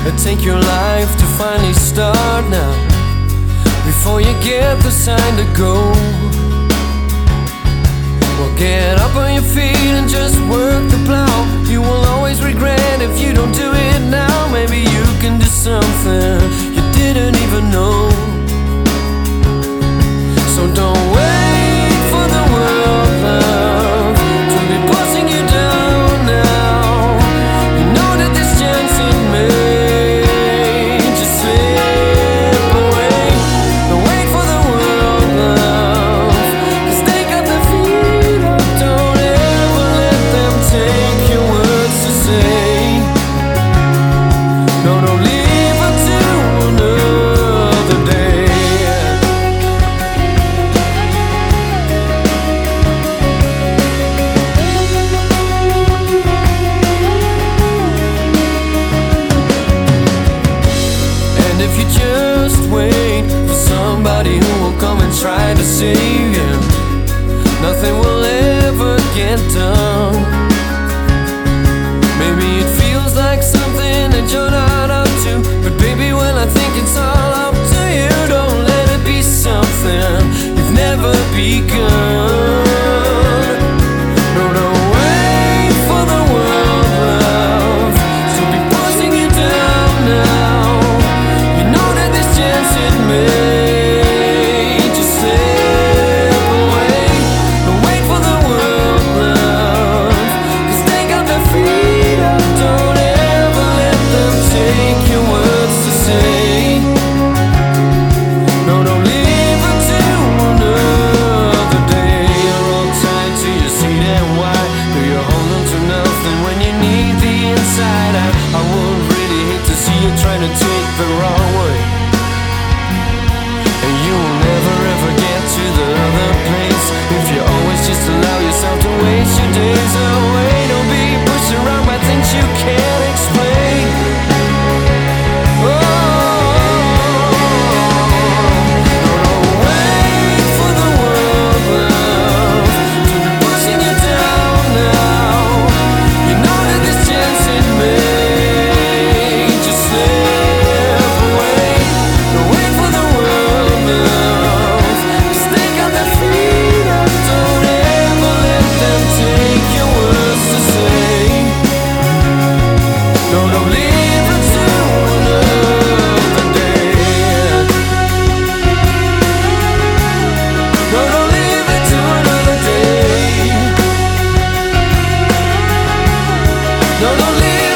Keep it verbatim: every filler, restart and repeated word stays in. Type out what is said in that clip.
It take your life to finally start now, before you get the sign to go. Well, get up on your feet and just work the plow. You will always regret if you don't do it now. Maybe you can do something you didn't even know. So don't wait for the world, love, to be pushing you down now. You know that this chance it may just slip away. Don't wait for the world, love, 'cause they got their feet up. Don't ever let them take your words to say. No, don't leave it to another day. And if you just wait for somebody who will come and try to save you, nothing will ever get done. Maybe it feels like something that you're not up to, but baby, well, I think it's all up to you. Don't let it be something you've never begun. No, don't wait for the world, love, to be pushing you down now. You know that this chance it may just slip away. Don't wait for the world, love, 'cause they got their feet up. Don't ever let them take your words to say. No, don't leave it to another day. You're all tied to your seat and why do you hold on to nothing when you need the inside out? I would really hate to see you trying to take the wrong way, and you will never ever get to the other place if you always just allow yourself to waste your days away. Don't be pushed around by things you can't explain. Oh, don't wait for the world, love, to be pushing you down now. You know that this chance it may just slip away. Don't wait for the world, love, 'cause they got their feet up. Don't ever let them take your words to say. No, don't leave it to another day. No, don't leave it to another day. No, don't leave